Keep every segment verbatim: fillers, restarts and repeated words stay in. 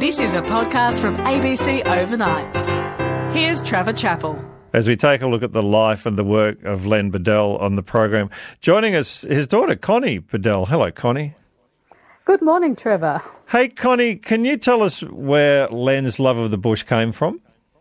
This is a podcast from A B C Overnights. Here's Trevor Chappell. As we take a look at the life and the work of Len Bedell on the program, joining us, his daughter, Connie Bedell. Hello, Connie. Good morning, Trevor. Hey, Connie, can you tell us where Len's love of the bush came from?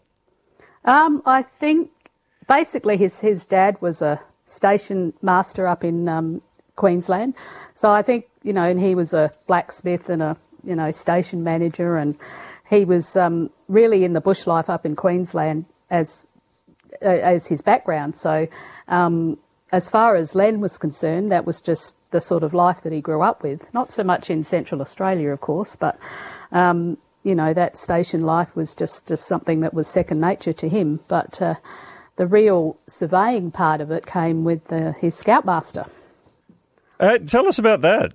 Um, I think basically his, his dad was a station master up in um, Queensland. So I think, you know, and he was a blacksmith and a, you know, station manager, and he was um, really in the bush life up in Queensland as uh, as his background. So um, as far as Len was concerned, that was just the sort of life that he grew up with. Not so much in Central Australia, of course, but, um, you know, that station life was just, just something that was second nature to him. But uh, the real surveying part of it came with uh, his scoutmaster. Uh, tell us about that.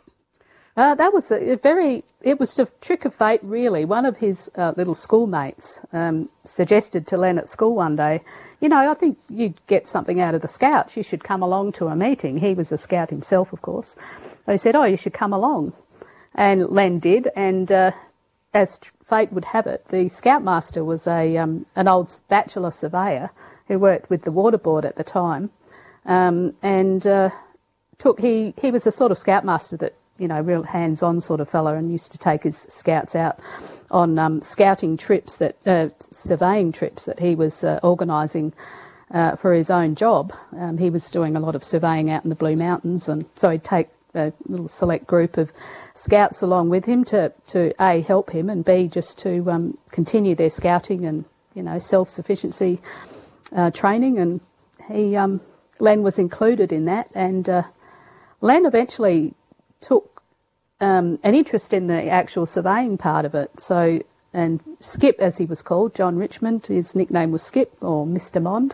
Uh, that was a, a very, it was a trick of fate, really. One of his uh, little schoolmates um, suggested to Len at school one day, you know, I think you'd get something out of the Scouts. You should come along to a meeting. He was a Scout himself, of course. So he said, oh, you should come along. And Len did, and uh, as fate would have it, the Scoutmaster was a um, an old bachelor surveyor who worked with the Water Board at the time. Um, and uh, took he, he was a sort of Scoutmaster that, you know, real hands-on sort of fellow, and used to take his scouts out on um, scouting trips, that uh, surveying trips that he was uh, organising uh, for his own job. Um, he was doing a lot of surveying out in the Blue Mountains, and so he'd take a little select group of scouts along with him to, to A, help him, and B, just to um, continue their scouting and, you know, self-sufficiency uh, training. And he, um, Len was included in that, and uh, Len eventually took um, an interest in the actual surveying part of it. So, and Skip, as he was called, John Richmond, his nickname was Skip, or Mister Mond,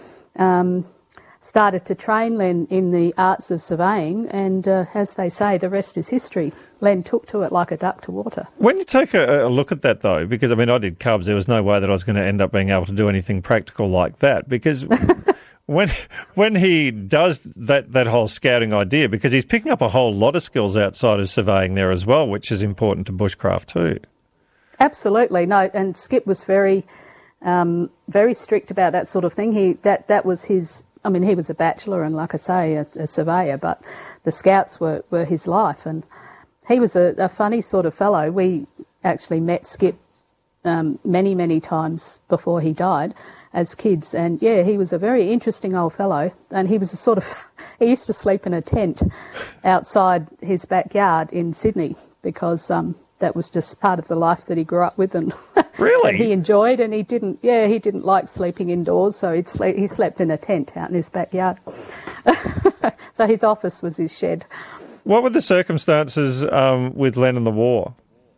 um, started to train Len in the arts of surveying, and uh, as they say, the rest is history. Len took to it like a duck to water. When you take a, a look at that, though, because, I mean, I did Cubs, there was no way that I was going to end up being able to do anything practical like that, because... When when he does that, that whole scouting idea, because he's picking up a whole lot of skills outside of surveying there as well, which is important to bushcraft too. Absolutely, no, and Skip was very um, very strict about that sort of thing. He that that was his. I mean, he was a bachelor and, like I say, a, a surveyor, but the scouts were, were his life, and he was a, a funny sort of fellow. We actually met Skip um, many many times before he died, as kids, and yeah, he was a very interesting old fellow, and he was a sort of, he used to sleep in a tent outside his backyard in Sydney, because um, that was just part of the life that he grew up with, and really? that he enjoyed, and he didn't, yeah, he didn't like sleeping indoors, so he'd sleep, he slept in a tent out in his backyard. So his office was his shed. What were the circumstances um, with Len and the war?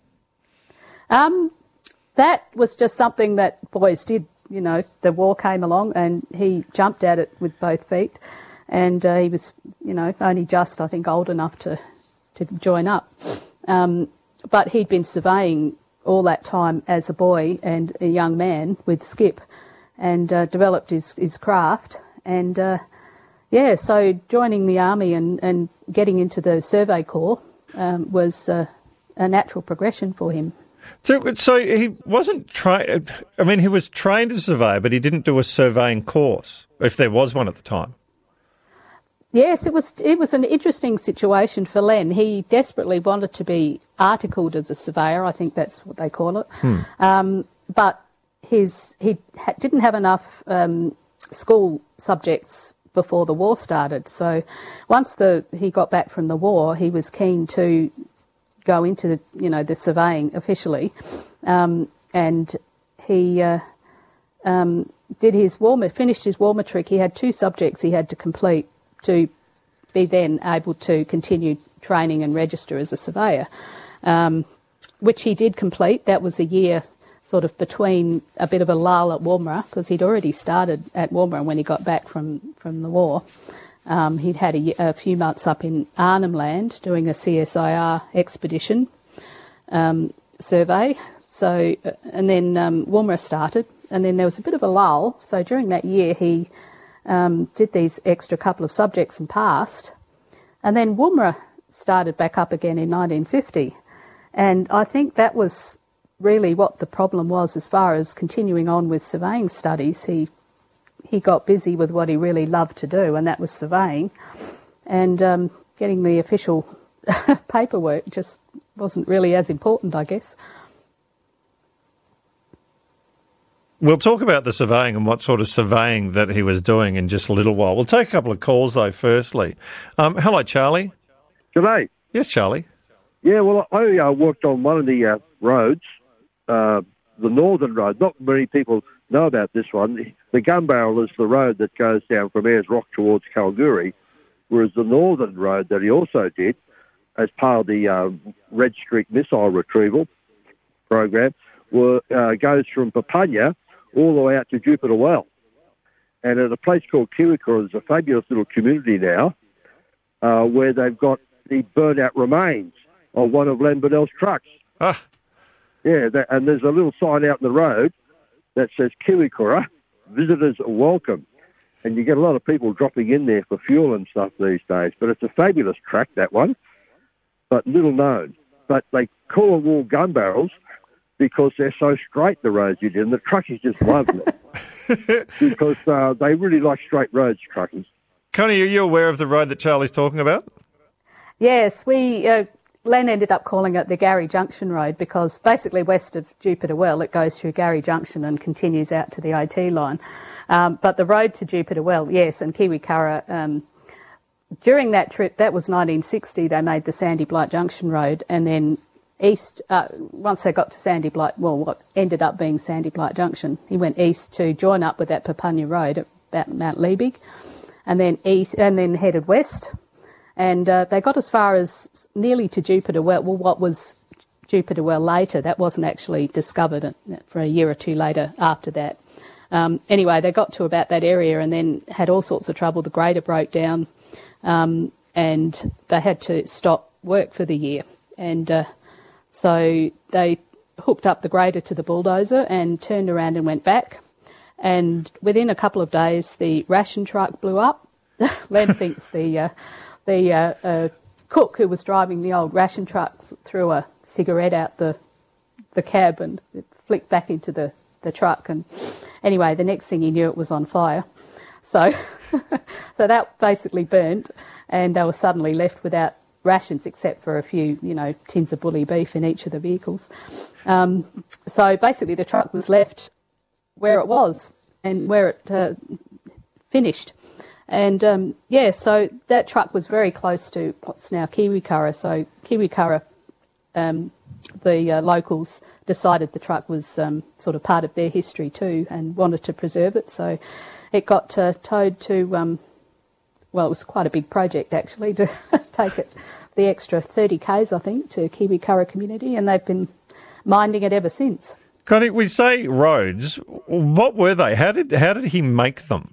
Um, that was just something that boys did. You know, the war came along and he jumped at it with both feet, and uh, he was, you know, only just, I think, old enough to, to join up. Um, but he'd been surveying all that time as a boy and a young man with Skip, and uh, developed his, his craft. And, uh, yeah, so joining the army and, and getting into the Survey Corps um, was uh, a natural progression for him. So, so he wasn't trained, I mean, he was trained as a surveyor, but he didn't do a surveying course, if there was one at the time. Yes, it was it was an interesting situation for Len. He desperately wanted to be articled as a surveyor, I think that's what they call it. Hmm. Um, but his he ha- didn't have enough um, school subjects before the war started. So once the he got back from the war, he was keen to go into the, you know, the surveying officially, um, and he uh, um, did his war, finished his war matric. He had two subjects he had to complete to be then able to continue training and register as a surveyor, um, which he did complete. That was a year sort of between a bit of a lull at Woomera, because he'd already started at Woomera when he got back from, from the war. Um, he'd had a, a few months up in Arnhem Land doing a C S I R expedition um, survey. So, and then um, Woomera started, and then there was a bit of a lull. So during that year, he um, did these extra couple of subjects and passed. And then Woomera started back up again in nineteen fifty. And I think that was really what the problem was as far as continuing on with surveying studies. He he got busy with what he really loved to do, and that was surveying, and um, getting the official paperwork just wasn't really as important, I guess. We'll talk about the surveying and what sort of surveying that he was doing in just a little while. We'll take a couple of calls, though, firstly. Um, hello, Charlie. G'day. Yes, Charlie. Yeah, well, I uh, worked on one of the uh, roads, uh, the Northern Road. Not many people know about this one. The, the Gun Barrel is the road that goes down from Ayers Rock towards Kalgoorlie, whereas the Northern Road that he also did as part of the uh, Red Streak missile retrieval program were, uh, goes from Papunya all the way out to Jupiter Well. And at a place called Kiwikura, there's a fabulous little community now uh, where they've got the burnt-out remains of one of Len Burnell's trucks. Ah. Yeah, that, and there's a little sign out in the road that says Kiwikura, visitors are welcome. And you get a lot of people dropping in there for fuel and stuff these days. But it's a fabulous track, that one, but little known. But they call them all gun barrels because they're so straight, the roads you did, and the truckies just love them. because uh, they really like straight roads, truckies. Connie, are you aware of the road that Charlie's talking about? Yes, we uh, Len ended up calling it the Gary Junction Road because basically west of Jupiter Well it goes through Gary Junction and continues out to the O T line. Um, but the road to Jupiter Well, yes, and Kiwikura, um, during that trip, that was nineteen sixty, they made the Sandy Blight Junction Road, and then east, uh, once they got to Sandy Blight, well, what ended up being Sandy Blight Junction, he went east to join up with that Papunya Road at about Mount Liebig, and then east, and then headed west. And uh, they got as far as nearly to Jupiter Well. Well, what was Jupiter Well later, that wasn't actually discovered for a year or two later after that. Um, anyway, they got to about that area and then had all sorts of trouble. The grader broke down um, and they had to stop work for the year. And uh, so they hooked up the grader to the bulldozer and turned around and went back. And within a couple of days, the ration truck blew up. Len thinks the... Uh, The uh, uh, cook who was driving the old ration truck threw a cigarette out the the cab and it flicked back into the, the truck. And anyway, the next thing he knew, it was on fire. So, so that basically burnt, and they were suddenly left without rations except for a few, you know, tins of bully beef in each of the vehicles. Um, so basically, the truck was left where it was and where it uh, finished. And, um, yeah, so that truck was very close to what's now Kiwikura. So Kiwikura, um, the uh, locals decided the truck was um, sort of part of their history too and wanted to preserve it. So it got uh, towed to, um, well, it was quite a big project actually to take it the extra thirty kays, I think, to Kiwikura community, and they've been minding it ever since. Connie, we say roads. What were they? How did how did he make them?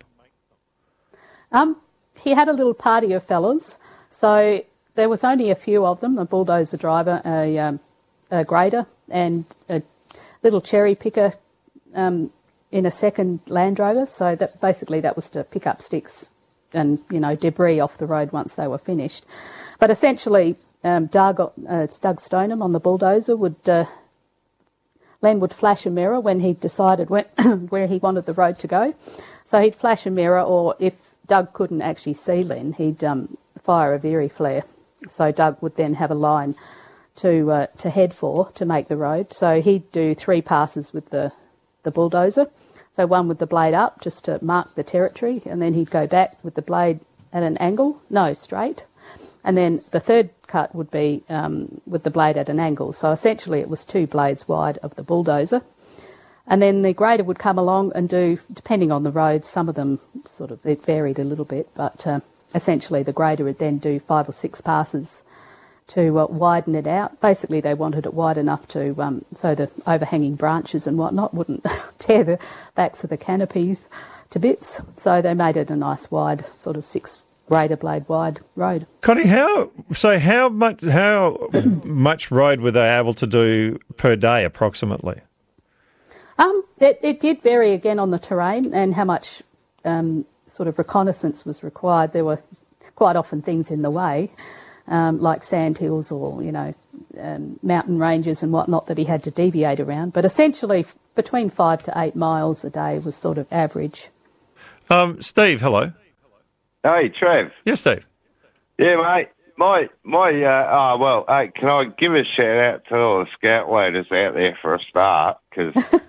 Um, he had a little party of fellas, so there was only a few of them, a bulldozer driver, a, um, a grader and a little cherry picker um, in a second Land Rover. So that basically that was to pick up sticks and, you know, debris off the road once they were finished. But essentially, um, Doug, uh, it's Doug Stoneham on the bulldozer would... Uh, Len would flash a mirror when he decided when, where he wanted the road to go. So he'd flash a mirror, or if Doug couldn't actually see Len, he'd um, fire a Veery flare. So Doug would then have a line to uh, to head for to make the road. So he'd do three passes with the, the bulldozer. So one with the blade up just to mark the territory, and then he'd go back with the blade at an angle, no, straight. And then the third cut would be um, with the blade at an angle. So essentially it was two blades wide of the bulldozer. And then the grader would come along and do, depending on the road, some of them sort of, it varied a little bit, but uh, essentially the grader would then do five or six passes to uh, widen it out. Basically they wanted it wide enough to, um, so the overhanging branches and whatnot wouldn't tear the backs of the canopies to bits. So they made it a nice wide, sort of six grader blade wide road. Connie, how so? How much? How much road were they able to do per day, approximately? Um, it, it did vary again on the terrain and how much um, sort of reconnaissance was required. There were quite often things in the way, um, like sand hills or you know um, mountain ranges and whatnot that he had to deviate around. But essentially, f- between five to eight miles a day was sort of average. Um, Steve, hello. Hey, Trev. Yes, Steve. Yeah, mate. My, my, uh, oh, well, hey, can I give a shout out to all the scout leaders out there for a start? Because,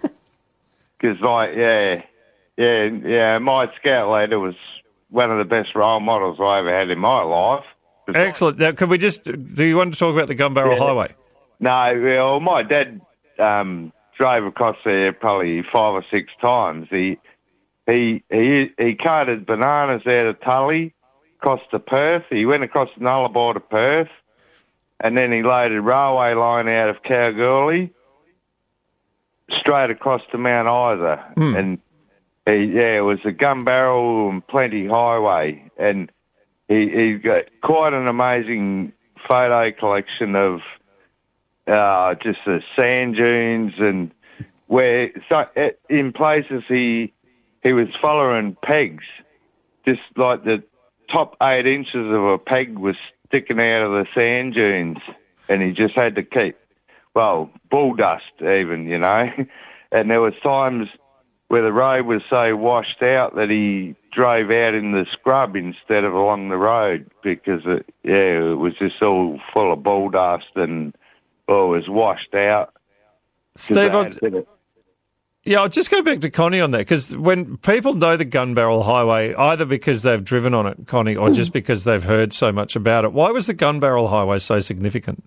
like, yeah, yeah, yeah, my scout leader was one of the best role models I ever had in my life. Excellent. Now, can we just, do you want to talk about the Gun Barrel Yeah. Highway? No, well, my dad um, drove across there probably five or six times. He, he, he, he carted bananas out of Tully, across to Perth. He went across the Nullarbor to Perth, and then he loaded railway line out of Kalgoorlie straight across to Mount Isa. Mm. And he, yeah, it was a gun barrel and plenty highway. And he he got quite an amazing photo collection of uh, just the sand dunes and where so in places he he was following pegs, just like the top eight inches of a peg was sticking out of the sand dunes, and he just had to keep, well, bull dust even, you know. And there was times where the road was so washed out that he drove out in the scrub instead of along the road because, it, yeah, it was just all full of bull dust and, well, it was washed out. Steve, I'd, yeah, I'll just go back to Connie on that, because when people know the Gun Barrel Highway, either because they've driven on it, Connie, or just because they've heard so much about it, why was the Gun Barrel Highway so significant?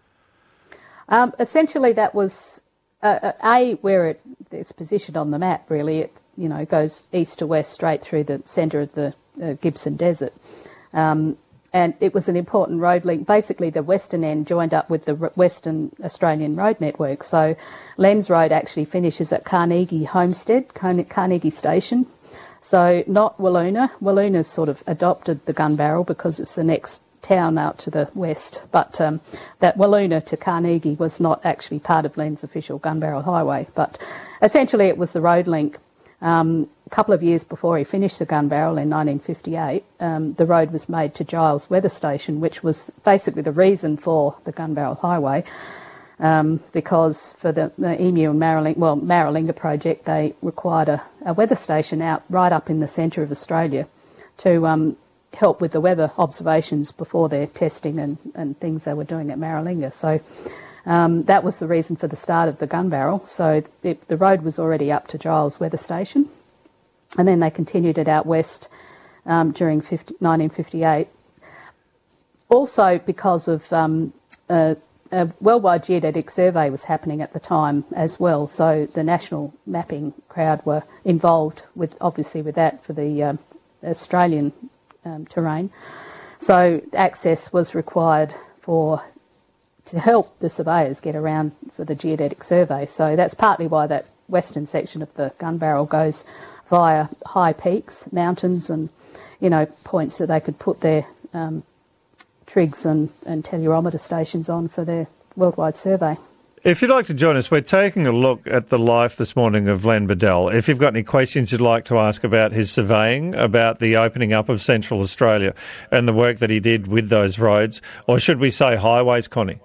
Um, essentially, that was uh, a where it, it's positioned on the map. Really, it you know goes east to west straight through the centre of the uh, Gibson Desert, um, and it was an important road link. Basically, the western end joined up with the Western Australian road network. So, Len's Road actually finishes at Carnegie Homestead, Carnegie Station. So, not Wiluna. Wiluna's sort of adopted the Gun Barrel because it's the next town out to the west, but um, that Wiluna to Carnegie was not actually part of Len's official Gun Barrel Highway, but essentially it was the road link. Um, a couple of years before he finished the Gun Barrel in nineteen fifty-eight, um, the road was made to Giles Weather Station, which was basically the reason for the Gun Barrel Highway, um, because for the, the Emu and Maralinga, well, Maralinga project, they required a, a weather station out right up in the centre of Australia to um, help with the weather observations before their testing and, and things they were doing at Maralinga. So um, that was the reason for the start of the Gun Barrel. So it, the road was already up to Giles Weather Station, and then they continued it out west um, during nineteen fifty-eight. Also because of um, a, a worldwide geodetic survey was happening at the time as well, so the national mapping crowd were involved with, obviously with that for the um, Australian Um, terrain. So access was required for to help the surveyors get around for the geodetic survey. So that's partly why that western section of the Gun Barrel goes via high peaks, mountains, and you know points that they could put their um, trigs and, and tellurimeter stations on for their worldwide survey. If you'd like to join us, we're taking a look at the life this morning of Len Bedell. If you've got any questions you'd like to ask about his surveying, about the opening up of Central Australia and the work that he did with those roads, or should we say highways, Connie?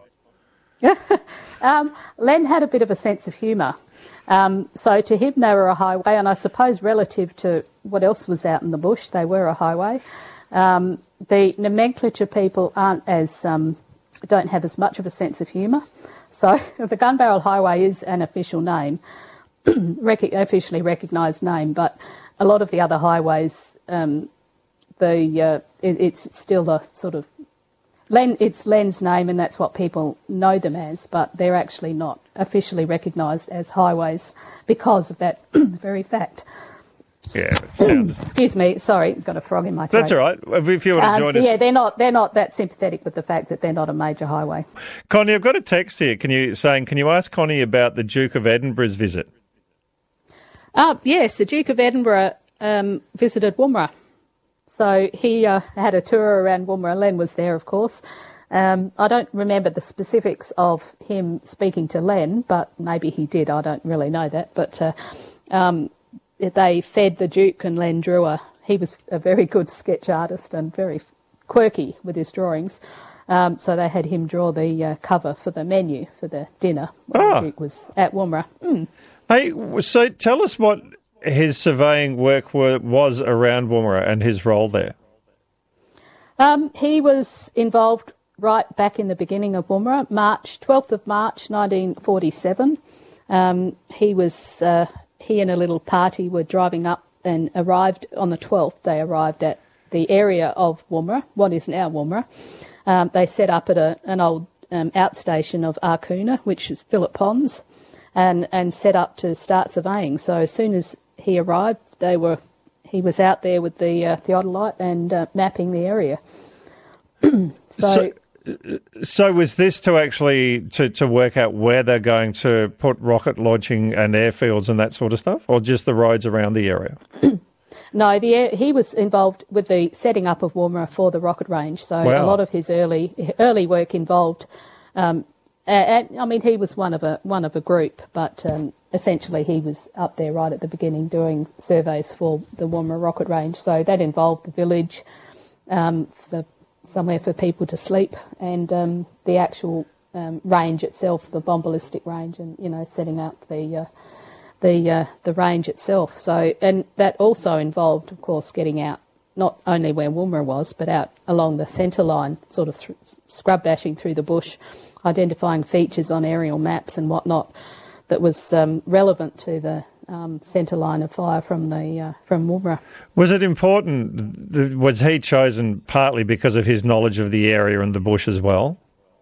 um, Len had a bit of a sense of humour. Um, so to him they were a highway, and I suppose relative to what else was out in the bush, they were a highway. Um, the nomenclature people aren't as um, don't have as much of a sense of humour. So the Gun Barrel Highway is an official name, rec- officially recognised name, but a lot of the other highways, um, the uh, it, it's still the sort of Len. It's Len's name, and that's what people know them as. But they're actually not officially recognised as highways because of that very fact. Yeah, it sounds... Excuse me, sorry, got a frog in my throat. That's all right. If you want to um, join us... Yeah, they're not, they're not that sympathetic with the fact that they're not a major highway. Connie, I've got a text here Can you saying, can you ask Connie about the Duke of Edinburgh's visit? Uh, yes, the Duke of Edinburgh um, visited Woomera. So he uh, had a tour around Woomera. Len was there, of course. Um, I don't remember the specifics of him speaking to Len, but maybe he did. I don't really know that. But... Uh, um, they fed the Duke and Len drew a... He was a very good sketch artist and very quirky with his drawings. Um, so they had him draw the uh, cover for the menu for the dinner when Ah. the Duke was at Woomera. Mm. Hey, so tell us what his surveying work were, was around Woomera and his role there. Um, he was involved right back in the beginning of Woomera, March twelfth of March nineteen forty-seven. Um, he was uh, he and a little party were driving up and arrived on the twelfth. They arrived at the area of Woomera, what is now Woomera. Um, they set up at a, an old um, outstation of Arcoona, which is Phillip Ponds, and, and set up to start surveying. So as soon as he arrived, they were he was out there with the uh, theodolite and uh, mapping the area. so, So, so was this to actually to, to work out where they're going to put rocket launching and airfields and that sort of stuff, or just the roads around the area? no, the air, he was involved with the setting up of Woomera for the rocket range. So Wow. a lot of his early early work involved. Um, and, I mean, he was one of a one of a group, but um, essentially he was up there right at the beginning doing surveys for the Woomera rocket range. So that involved the village, um, for somewhere for people to sleep, and um, the actual um, range itself, the bomb ballistic range, and you know, setting up the uh, the uh, the range itself. So, and that also involved, of course, getting out not only where Woomera was, but out along the centre line, sort of th- scrub bashing through the bush, identifying features on aerial maps and whatnot that was um, relevant to the um, centre line of fire from the uh, from Woomera. Was it important? th- Was he chosen partly because of his knowledge of the area and the bush as well?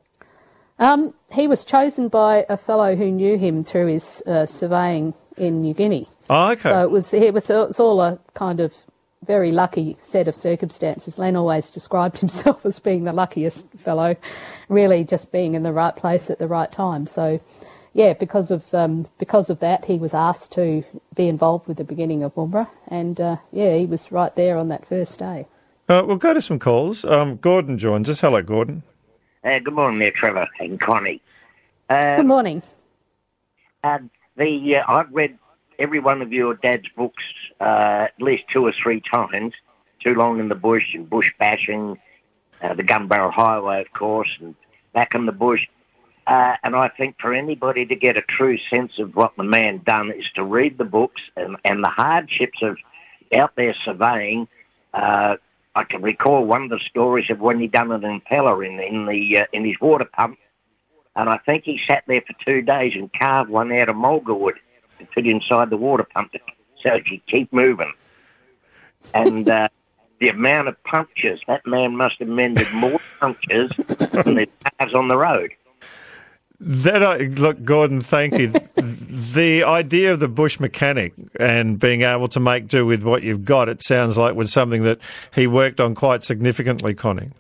Um, he was chosen by a fellow who knew him through his uh, surveying in New Guinea. Oh, okay. So it was it was it's all a kind of very lucky set of circumstances. Len always described himself as being the luckiest fellow, really just being in the right place at the right time. So, yeah, because of um, because of that, he was asked to be involved with the beginning of Woomera, and uh, yeah, he was right there on that first day. Uh, we'll go to some calls. Um, Gordon joins us. Hello, Gordon. Uh, good morning there, Trevor and Connie. Uh, Good morning. uh, the uh, I've read every one of your dad's books uh, at least two or three times. Too Long in the Bush and Bush Bashing, uh, the Gun Barrel Highway, of course, and Back in the Bush. Uh, and I think for anybody to get a true sense of what the man done is to read the books and, and the hardships of out there surveying. Uh, I can recall one of the stories of when he done an impeller in in the uh, in his water pump, and I think he sat there for two days and carved one out of mulga wood to fit inside the water pump to, so it could keep moving. And uh, the amount of punctures, that man must have mended more punctures than the cars on the road. That I, look, Gordon, thank you. The idea of the bush mechanic and being able to make do with what you've got, it sounds like was something that he worked on quite significantly, Connie.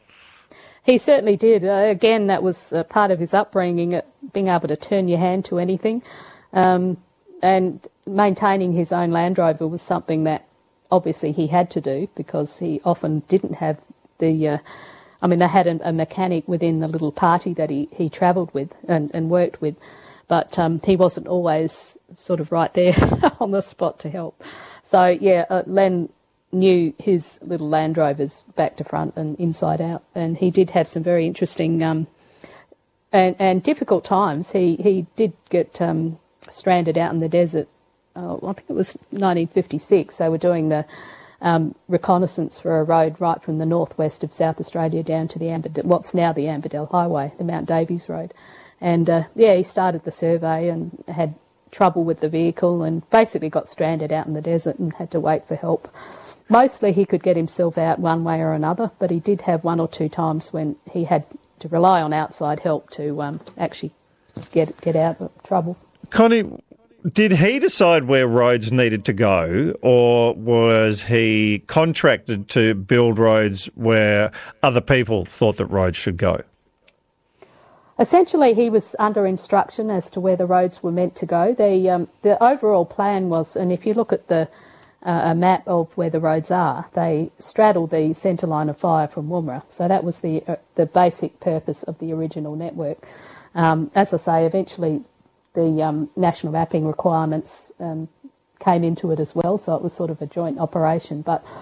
He certainly did. Uh, again, that was uh, part of his upbringing, uh, being able to turn your hand to anything. Um, and maintaining his own Land Rover was something that obviously he had to do because he often didn't have the... Uh, I mean, they had a, a mechanic within the little party that he, he travelled with and, and worked with, but um, he wasn't always sort of right there on the spot to help. So, yeah, uh, Len knew his little Land Rovers back to front and inside out, and he did have some very interesting um, and, and difficult times. He, he did get um, stranded out in the desert, uh, I think it was nineteen fifty-six. They were doing the... Um, reconnaissance for a road right from the northwest of South Australia down to the Amberdale, what's now the Amberdale Highway, the Mount Davies Road. And, uh, yeah, he started the survey and had trouble with the vehicle and basically got stranded out in the desert and had to wait for help. Mostly he could get himself out one way or another, but he did have one or two times when he had to rely on outside help to um, actually get get out of trouble. Connie, did he decide where roads needed to go, or was he contracted to build roads where other people thought that roads should go? Essentially, he was under instruction as to where the roads were meant to go. The, um, the overall plan was, and if you look at the uh, a map of where the roads are, they straddle the centre line of fire from Woomera. So that was the uh, the basic purpose of the original network. Um, as I say, eventually the um, national mapping requirements um, came into it as well, so it was sort of a joint operation. But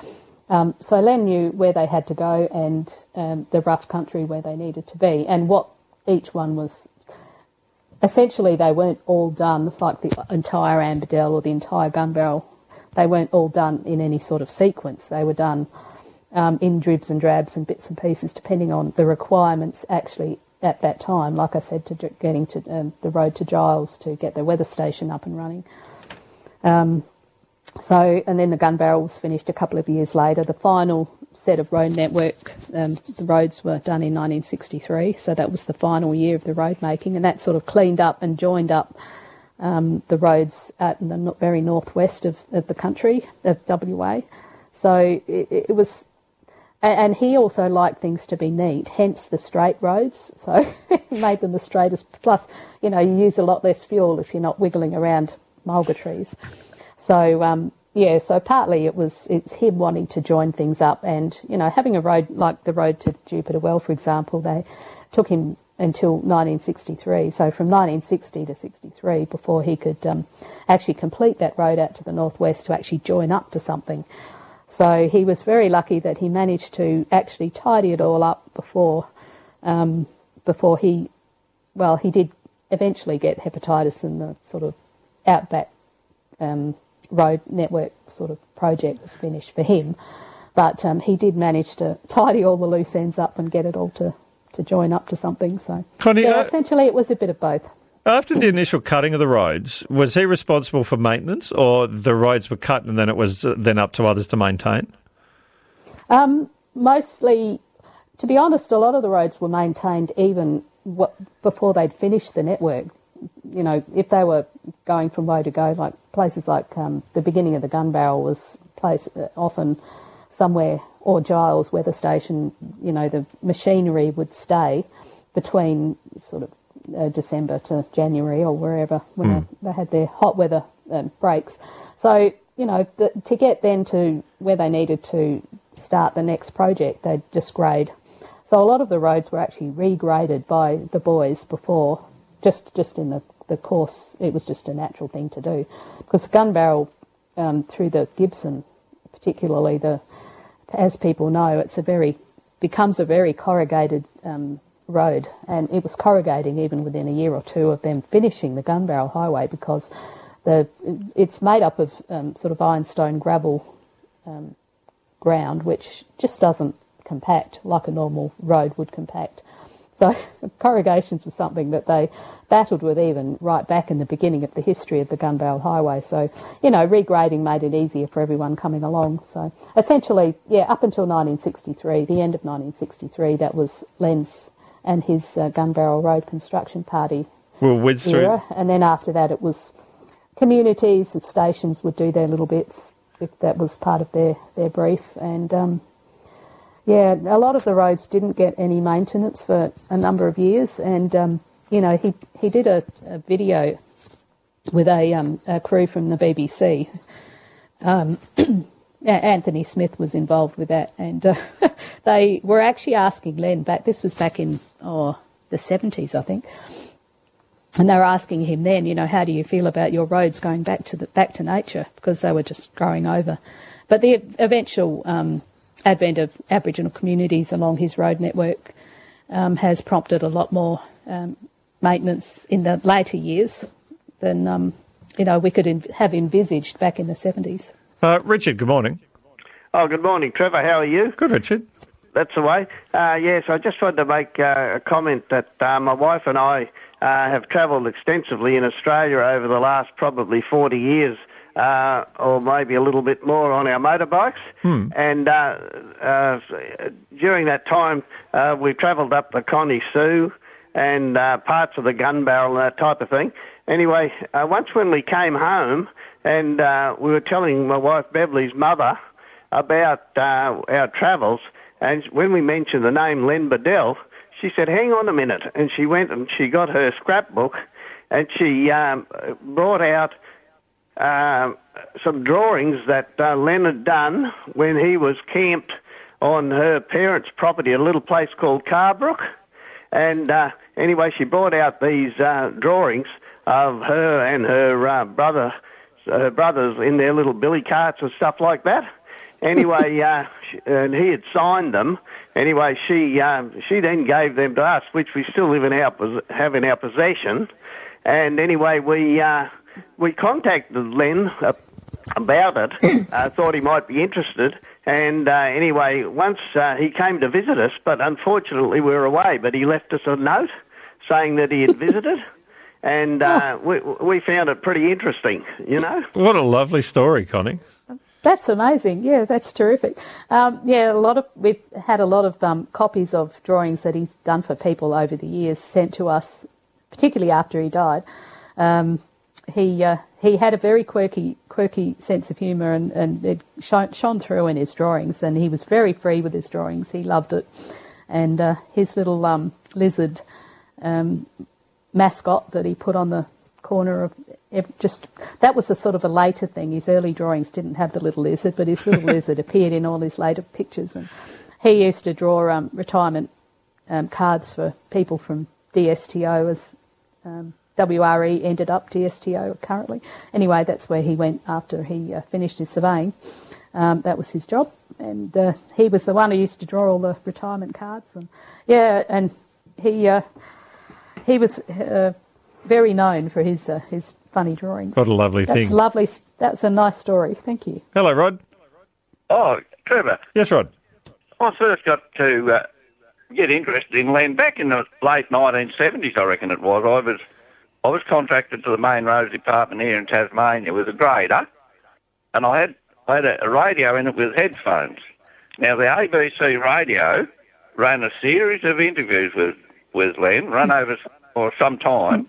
Um, so Len knew where they had to go and um, the rough country where they needed to be, and what each one was. Essentially, they weren't all done, like the entire Amberdell or the entire gun barrel. They weren't all done in any sort of sequence. They were done um, in dribs and drabs and bits and pieces, depending on the requirements actually at that time. Like I said, to getting to um, the road to Giles to get the weather station up and running. Um, so, and then the gun barrel was finished a couple of years later. The final set of road network, um, the roads were done in nineteen sixty-three, so that was the final year of the road making, and that sort of cleaned up and joined up um, the roads at the very northwest of, of the country, of W A. So it, it was, and he also liked things to be neat, hence the straight roads, so he made them the straightest. Plus, you know, you use a lot less fuel if you're not wiggling around mulga trees. So, um, yeah, so partly it was it's him wanting to join things up, and, you know, having a road like the road to Jupiter Well, for example, they took him until nineteen sixty-three. So from nineteen sixty to sixty-three, before he could um, actually complete that road out to the northwest to actually join up to something. So he was very lucky that he managed to actually tidy it all up before um, before he, well, he did eventually get hepatitis, and the sort of outback um, road network sort of project was finished for him. But um, he did manage to tidy all the loose ends up and get it all to, to join up to something. So Connie, yeah, uh, essentially it was a bit of both. After the initial cutting of the roads, was he responsible for maintenance, or the roads were cut and then it was then up to others to maintain? Um, mostly, to be honest, a lot of the roads were maintained even what, before they'd finished the network. You know, if they were going from way to go, like places like um, the beginning of the gun barrel was place uh, often somewhere, or Giles weather station, you know, the machinery would stay between sort of uh, December to January or wherever when mm. they, they had their hot weather um, breaks. So, you know, the, to get then to where they needed to start the next project, they'd just grade. So a lot of the roads were actually regraded by the boys before. Just just in the, the course, it was just a natural thing to do. Because the gun barrel, um, through the Gibson, particularly, the as people know, it's a very becomes a very corrugated um, road, and it was corrugating even within a year or two of them finishing the gun barrel highway, because the it's made up of um, sort of ironstone gravel um, ground, which just doesn't compact like a normal road would compact. So corrugations was something that they battled with even right back in the beginning of the history of the Gun Barrel Highway. So, you know, regrading made it easier for everyone coming along. So essentially, yeah, up until nineteen sixty-three, the end of nineteen sixty-three, that was Len's and his uh, Gun Barrel Road Construction Party well, with era. And then after that, it was communities and stations would do their little bits if that was part of their, their brief. And, um, yeah, a lot of the roads didn't get any maintenance for a number of years, and um, you know, he he did a, a video with a, um, a crew from the B B C. Um, Anthony Smith was involved with that, and uh, they were actually asking Len back. This was back in oh the seventies, I think, and they were asking him then, you know, how do you feel about your roads going back to the back to nature, because they were just growing over. But the eventual um, advent of Aboriginal communities along his road network um, has prompted a lot more um, maintenance in the later years than um, you know we could in- have envisaged back in the seventies. Uh, Richard, good morning. Oh, good morning, Trevor. How are you? Good, Richard. That's the way. Uh, yes, I just wanted to make uh, a comment that uh, my wife and I uh, have travelled extensively in Australia over the last probably forty years. Uh, or maybe a little bit more on our motorbikes. Hmm. And uh, uh, during that time, uh, we travelled up the Connie Sue and uh, parts of the Gun Barrel and that type of thing. Anyway, uh, once when we came home and uh, we were telling my wife Beverly's mother about uh, our travels, and when we mentioned the name Len Bedell, she said, hang on a minute. And she went and she got her scrapbook and she um, brought out Uh, some drawings that uh, Len had done when he was camped on her parents' property at a little place called Carbrook. And uh, anyway, she brought out these uh, drawings of her and her uh, brother, her brothers in their little billy carts and stuff like that. Anyway, uh, sh- and he had signed them. Anyway, she um, she then gave them to us, which we still live in our pos- have in our possession. And anyway, we uh, we contacted Len uh, about it. uh, thought he might be interested. And uh, anyway, once uh, he came to visit us, but unfortunately we were away. But he left us a note saying that he had visited, and uh, we we found it pretty interesting. You know. What a lovely story, Connie. That's amazing. Yeah, that's terrific. Um, yeah, a lot of we've had a lot of um, copies of drawings that he's done for people over the years sent to us, particularly after he died. Um, he uh, he had a very quirky quirky sense of humour, and, and it shone, shone through in his drawings. And he was very free with his drawings. He loved it. And uh, his little um, lizard um, mascot that he put on the corner of just that was a sort of a later thing. His early drawings didn't have the little lizard, but his little lizard appeared in all his later pictures. And he used to draw um, retirement um, cards for people from D S T O as um, W R E ended up D S T O currently. Anyway, that's where he went after he uh, finished his surveying. Um, that was his job, and uh, he was the one who used to draw all the retirement cards. And yeah, and he uh, he was uh, very known for his uh, his funny drawings. What a lovely That's thing. lovely. That's a nice story. Thank you. Hello, Rod. Oh, Trevor, Yes, Rod. I first got to uh, get interested in land back in the late nineteen seventies, I reckon it was. I was I was contracted to the Main Roads Department here in Tasmania with a grader, and I had I had a, a radio in it with headphones. Now, the A B C radio ran a series of interviews with, with Len, run over for some time.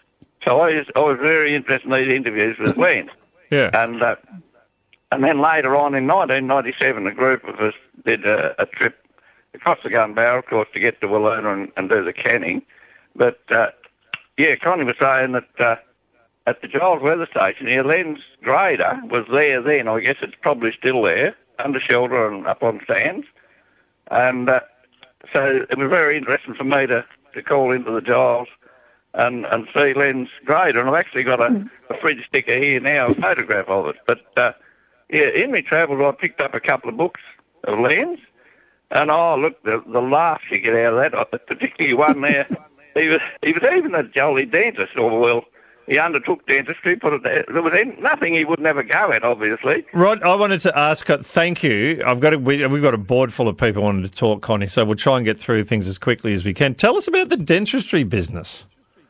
So I was, I was very interested in these interviews with Len. Yeah. And uh, and then later on in nineteen ninety-seven, a group of us did a, a trip across the Gun Barrel, of course, to get to Wiluna and, and do the canning. But, uh, yeah, Connie was saying that uh, at the Giles Weather Station here, Len's grader was there then. I guess it's probably still there, under shelter and up on stands. And uh, so it was very interesting for me to, to call into the Giles and, and see Len's grader. And I've actually got a, a fridge sticker here now, a photograph of it. But, uh, yeah, in my travels, I picked up a couple of books of Len's. And, oh, look, the, the laughs you get out of that, particularly one there. He was, he was even a jolly dentist, or, well, he undertook dentistry, put it there. There was nothing he would never go at, obviously. Rod, I wanted to ask, uh, thank you. I've got a, we, we've got a board full of people wanting to talk, Connie, so we'll try and get through things as quickly as we can. Tell us about the dentistry business.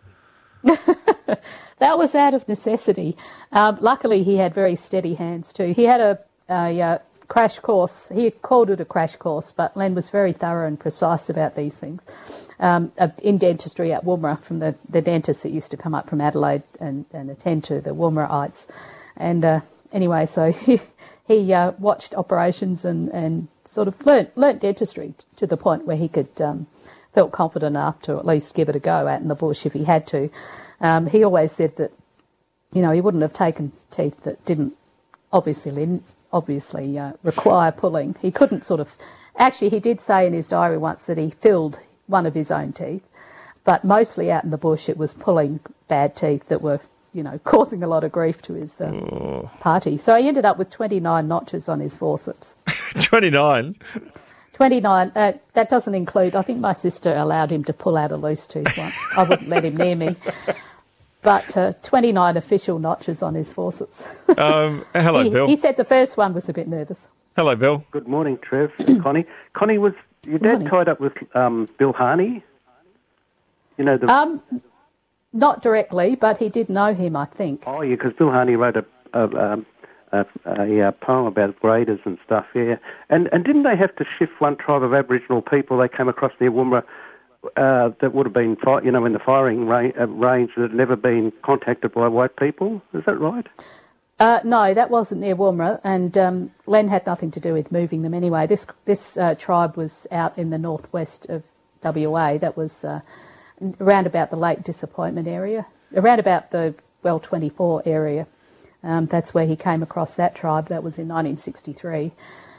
That was out of necessity. Um, luckily, he had very steady hands too. He had a, a uh, crash course. He called it a crash course, but Len was very thorough and precise about these things. Um, in dentistry at Woomera, from the, the dentists that used to come up from Adelaide and, and attend to the Woomeraites. And uh, anyway, so he, he uh, watched operations and, and sort of learnt, learnt dentistry t- to the point where he could um, felt confident enough to at least give it a go out in the bush if he had to. Um, he always said that, you know, he wouldn't have taken teeth that didn't obviously obviously uh, require pulling. He couldn't sort of... Actually, he did say in his diary once that he filled one of his own teeth, but mostly out in the bush it was pulling bad teeth that were, you know, causing a lot of grief to his um, oh. party. So he ended up with twenty-nine notches on his forceps. twenty-nine? twenty-nine. Uh, that doesn't include... I think my sister allowed him to pull out a loose tooth once. I wouldn't let him near me. But uh, twenty-nine official notches on his forceps. Um, hello, he, Bill. He said the first one was a bit nervous. Hello, Bill. Good morning, Trev and Connie. Connie, was your dad Morning. tied up with um, Bill Harney? You know the... Um, not directly, but he did know him, I think. Oh, yeah, because Bill Harney wrote a a, um, a, a, a poem about graders and stuff, yeah. And and didn't they have to shift one tribe of Aboriginal people they came across near Woomera uh, that would have been, fi- you know, in the firing ra- uh, range that had never been contacted by white people? Is that right? Uh, no, that wasn't near Woomera, and um, Len had nothing to do with moving them anyway. This this uh, tribe was out in the northwest of W A. That was uh, around about the Lake Disappointment area, around about the Well twenty-four area. Um, that's where he came across that tribe. That was in nineteen sixty-three.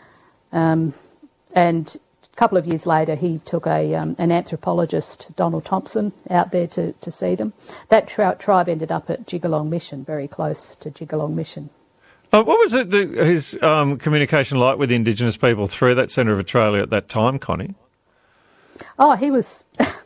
Um, and a couple of years later, he took a um, an anthropologist, Donald Thompson, out there to, to see them. That tri- tribe ended up at Jigalong Mission, very close to Jigalong Mission. Uh, what was it, the, his um, communication like with Indigenous people through that Centre of Australia at that time, Connie? Oh, he was...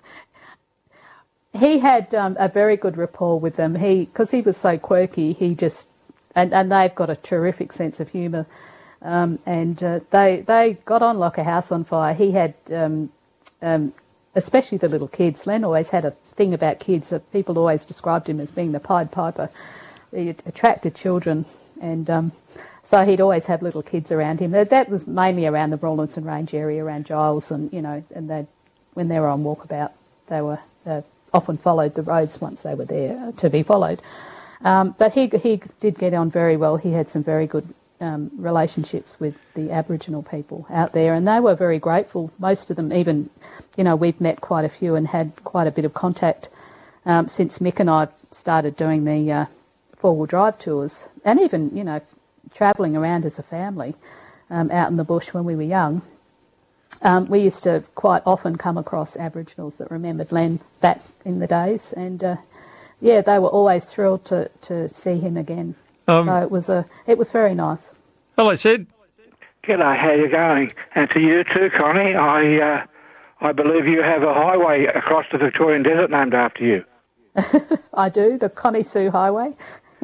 he had um, a very good rapport with them. He, because he was so quirky, he just... And, and they've got a terrific sense of humour. Um, and uh, they they got on like a house on fire. He had... Um, um, especially the little kids. Len always had a thing about kids. That people always described him as being the Pied Piper. He attracted children, and um, so he'd always have little kids around him. That was mainly around the Rawlinson Range area, around Giles, and you know, and they, when they were on walkabout, they were uh, often followed the roads once they were there to be followed. Um, but he he did get on very well. He had some very good Um, relationships with the Aboriginal people out there, and they were very grateful. Most of them, even, you know, we've met quite a few and had quite a bit of contact um, since Mick and I started doing the uh, four-wheel drive tours, and even, you know, travelling around as a family um, out in the bush when we were young. Um, we used to quite often come across Aboriginals that remembered Len back in the days, and uh, yeah, they were always thrilled to, to see him again. Um, so it was a, it was very nice. Hello, Sid. G'day, how you going? And to you too, Connie. I, uh, I believe you have a highway across the Victorian desert named after you. I do, the Connie Sue Highway.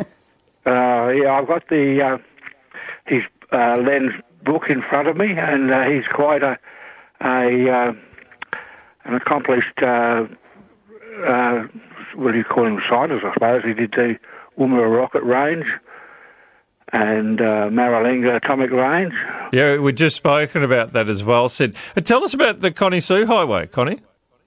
uh, yeah, I've got the uh, his uh, Len's book in front of me, and uh, he's quite a, a uh, an accomplished. Uh, uh, what do you call him? Scientist, I suppose. He did the Woomera Rocket Range and uh, Maralinga Atomic Range. Yeah, we've just spoken about that as well, Sid. Uh, tell us about the Connie Sue Highway, Connie.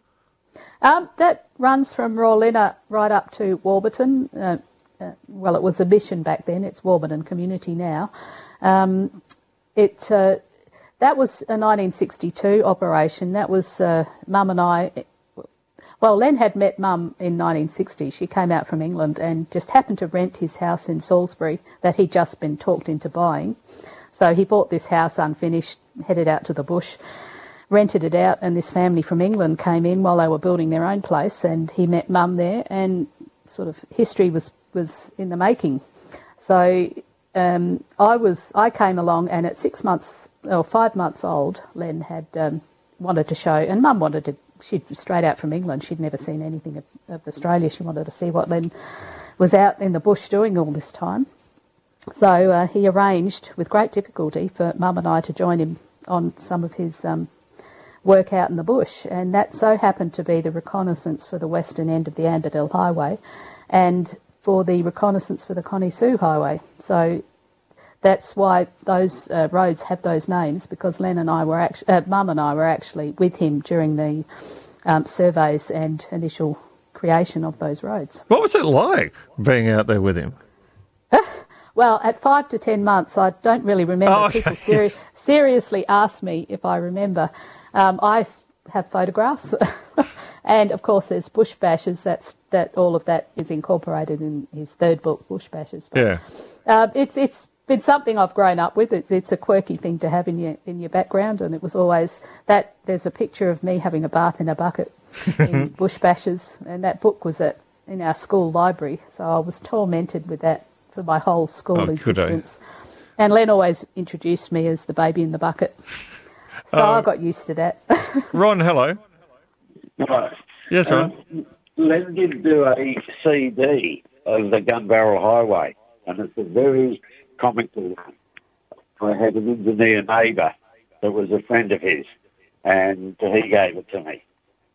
Um, that runs from Rawlinna right up to Warburton. Uh, uh, well, it was a mission back then. It's Warburton Community now. Um, it uh, that was a nineteen sixty-two operation. That was uh, Mum and I... Well, Len had met Mum in nineteen sixty. She came out from England and just happened to rent his house in Salisbury that he'd just been talked into buying. So he bought this house unfinished, headed out to the bush, rented it out, and this family from England came in while they were building their own place, and he met Mum there, and sort of history was, was in the making. So um, I was I came along, and at six months, or five months old, Len had um, wanted to show, and Mum wanted to. She'd straight out from England. She'd never seen anything of, of Australia. She wanted to see what Len was out in the bush doing all this time. So uh, he arranged, with great difficulty, for Mum and I to join him on some of his um, work out in the bush. And that so happened to be the reconnaissance for the western end of the Amberdell Highway and for the reconnaissance for the Connie Sue Highway. So that's why those uh, roads have those names, because Len and I were actually, uh, Mum and I were actually with him during the um, surveys and initial creation of those roads. What was it like being out there with him? Well, at five to ten months, I don't really remember. Oh, okay. People seri- seriously ask me if I remember. Um, I have photographs, and of course, there's bush bashes. That's that. All of that is incorporated in his third book, Bush Bashes. But, yeah, uh, it's it's. been something I've grown up with. It's it's a quirky thing to have in your in your background, and it was always that. There's a picture of me having a bath in a bucket in bush bashes, and that book was at in our school library, so I was tormented with that for my whole school oh, existence. And Len always introduced me as the baby in the bucket, so uh, I got used to that. Ron, hello. Right. Yes, Ron. Um, Len did do a C D of the Gun Barrel Highway, and it's a very comical one. I had an engineer neighbour that was a friend of his, and he gave it to me.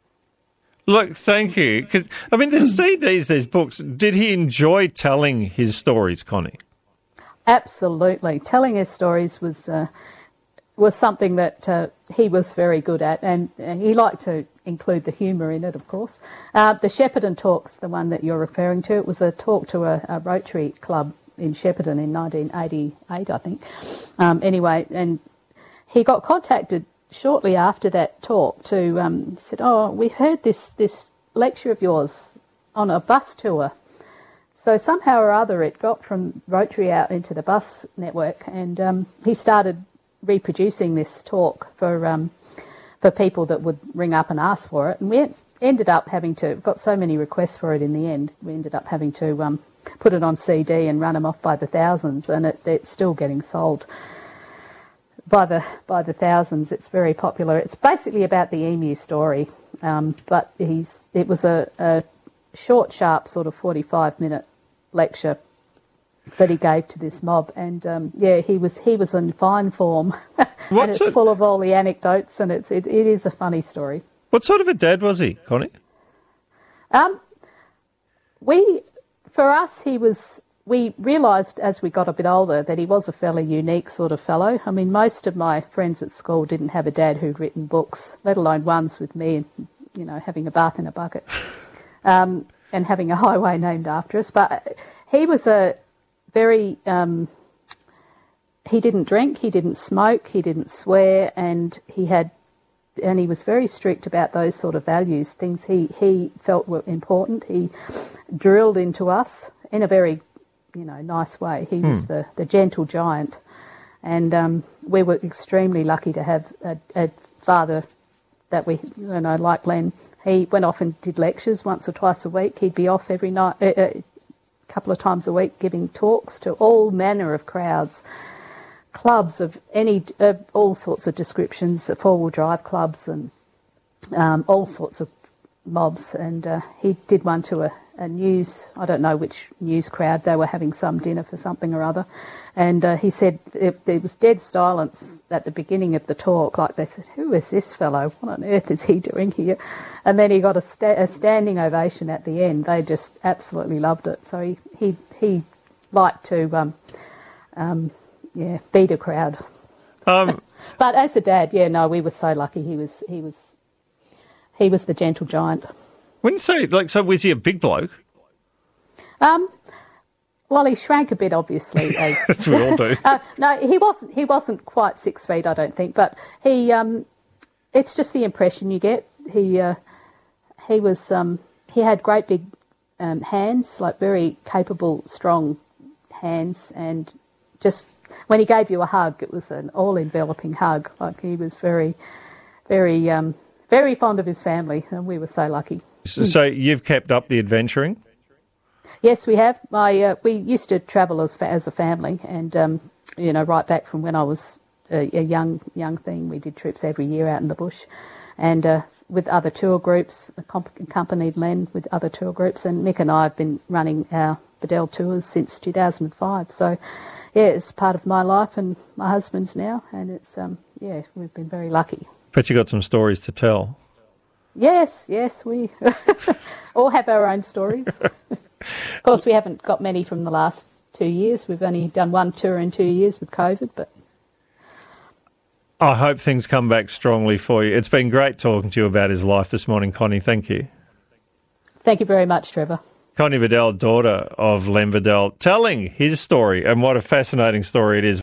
Look, thank you. Because I mean, there's C Ds, there's books. Did he enjoy telling his stories, Connie? Absolutely. Telling his stories was uh, was something that uh, he was very good at, and, and he liked to include the humour in it, of course. Uh, the Shepparton Talks, the one that you're referring to, it was a talk to a, a Rotary club in Shepparton in nineteen eighty-eight, I think. Um, anyway, and he got contacted shortly after that talk to, um, he said, oh, we heard this, this lecture of yours on a bus tour. So somehow or other it got from Rotary out into the bus network, and um, he started reproducing this talk for um, for people that would ring up and ask for it. And we ended up having to, got so many requests for it in the end, we ended up having to um, put it on C D and run them off by the thousands, and it, it's still getting sold by the by the thousands. It's very popular. It's basically about the emu story, um, but he's it was a, a short, sharp sort of forty-five minute lecture that he gave to this mob, and um, yeah, he was he was in fine form, and it's it? full of all the anecdotes, and it's it, it is a funny story. What sort of a dad was he, Connie? Um, we, for us, he was. We realised as we got a bit older that he was a fairly unique sort of fellow. I mean, most of my friends at school didn't have a dad who'd written books, let alone ones with me, you know, having a bath in a bucket, um, and having a highway named after us. But he was a very. Um, he didn't drink, he didn't smoke, he didn't swear, and he had. And he was very strict about those sort of values, things he, he felt were important. He drilled into us in a very, you know, nice way. He hmm. was the, the gentle giant. And um, we were extremely lucky to have a, a father that we, you know, like Len. He went off and did lectures once or twice a week. He'd be off every night, a, a couple of times a week, giving talks to all manner of crowds. Clubs of any, uh, all sorts of descriptions, four-wheel drive clubs and um, all sorts of mobs. And uh, he did one to a, a news, I don't know which news crowd, they were having some dinner for something or other. And uh, he said it, there was dead silence at the beginning of the talk, like they said, who is this fellow? What on earth is he doing here? And then he got a, sta- a standing ovation at the end. They just absolutely loved it. So he, he, he liked to... Um, um, Yeah, beat a crowd. Um, but as a dad, yeah, no, we were so lucky. He was, he was, he was the gentle giant. When you say like, so was he a big bloke? Um, well, he shrank a bit, obviously. As, That's what we all do. uh, no, he wasn't. He wasn't quite six feet, I don't think. But he, um, it's just the impression you get. He, uh, he was, um, he had great big um, hands, like very capable, strong hands, and just. When he gave you a hug, it was an all-enveloping hug. Like he was very, very, um, very fond of his family, and we were so lucky. So, so you've kept up the adventuring? Yes, we have. My uh, we used to travel as as a family, and um, you know, right back from when I was a, a young young thing, we did trips every year out in the bush, and uh, with other tour groups, accompanied Len with other tour groups, and Mick and I have been running our Bedell tours since two thousand five. So. Yeah, it's part of my life and my husband's now, and it's, um, yeah, we've been very lucky. But you got some stories to tell. Yes, yes, we all have our own stories. Of course, we haven't got many from the last two years. We've only done one tour in two years with COVID, but... I hope things come back strongly for you. It's been great talking to you about his life this morning, Connie. Thank you. Thank you very much, Trevor. Connie Bedell, daughter of Len Bedell, telling his story, and what a fascinating story it is.